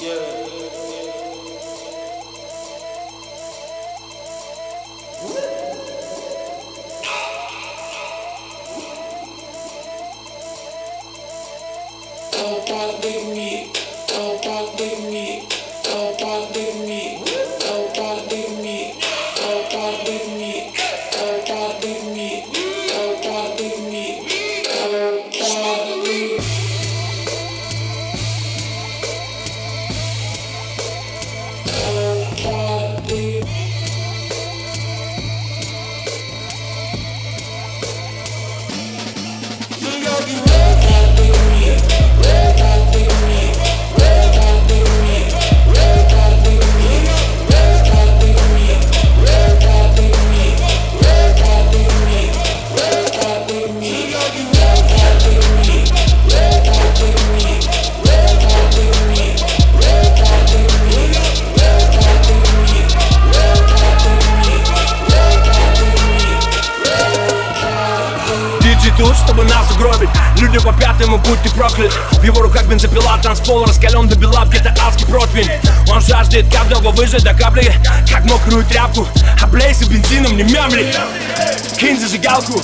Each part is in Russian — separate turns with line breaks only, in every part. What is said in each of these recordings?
Тут, чтобы нас угробить, люди по пятому, будь ты проклят. В его руках бензопила, танцпол раскален до бела, где-то адский противень. Он жаждет каждого выжать до капли, как мокрую тряпку. Облейся бензином, не мямли. Кинь зажигалку.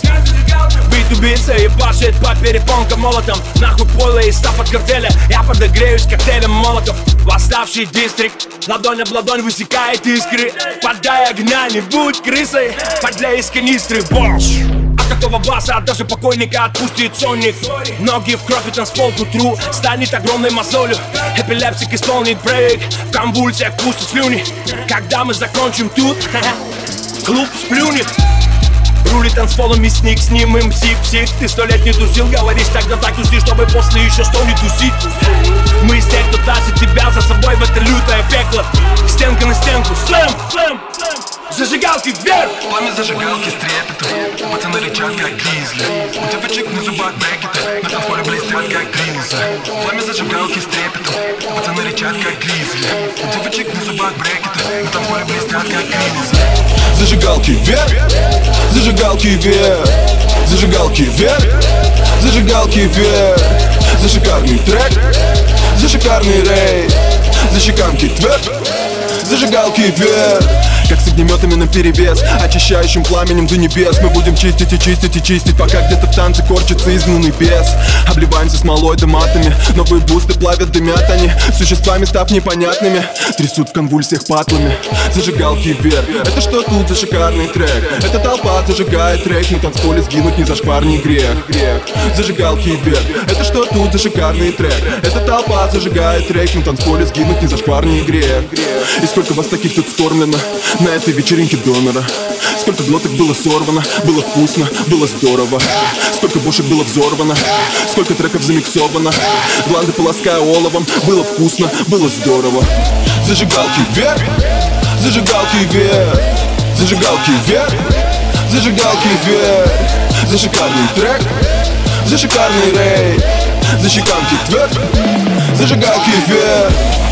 Бит убийца и башит по перепонкам молотом. Нахуй поле и став от картеля, я подогреюсь коктейлем молотов. Восставший дистрикт, ладонь об ладонь высекает искры. Подай огня, не будь крысой, подляй из канистры, бомж. Такого баса даже покойника отпустит сонник. Ноги в кровь и танцпол к утру станет огромной мозолью. Эпилепсик исполнит брейк, в конвульсиях пустят слюни. Когда мы закончим тут, клуб сплюнет. Рулит танцполом мясник, с ним им псих. Ты 100 лет не тусил, говоришь тогда так туси, чтобы после еще 100 не тусить. Мы из тех, кто тащит тебя за собой в это лютое пекло. Стенка на стенку, слэм, слэм, слэм. Зажигалки вверх!
Пламя зажигалки с трепетом, пацаны рычат как гризли. У девочек на зубах брекеты, на танцполе блестят как гризли. Пламя зажигалки с трепетом, пацаны рычат как гризли. У девочек на зубах брекеты, на танцполе блестят как гризли.
Зажигалки вверх, зажигалки вверх, зажигалки вверх, зажигалки вверх. За шикарный трек, за шикарный рейд, за щеканки тверк, зажигалки вверх. Как с огнеметами наперевес, очищающим пламенем до небес. Мы будем чистить и чистить и чистить, пока где-то в танце корчится изгнанный бес. Обливаемся смолой да матами, новые бусты плавят, дымят они, существами став непонятными, трясут в конвульсиях патлами. Зажигалки вверх, это что тут за шикарный трек? Эта толпа зажигает трек, на танцполе сгинуть не зашкварный грех. Зажигалки вверх, это что тут за шикарный трек? Эта толпа зажигает трек, на танцполе сгинуть не зашкварный грех. И сколько вас таких тут скормлено на этой вечеринке донора? Сколько глоток было сорвано, было вкусно, было здорово. Сколько бошек было взорвано, сколько треков замиксовано. Гланды полоская оловом, было вкусно, было здорово. Зажигалки вверх, зажигалки вверх, зажигалки вверх, зажигалки вверх. За шикарный трек, за шикарный рейд, за щеканки тверк, зажигалки вверх.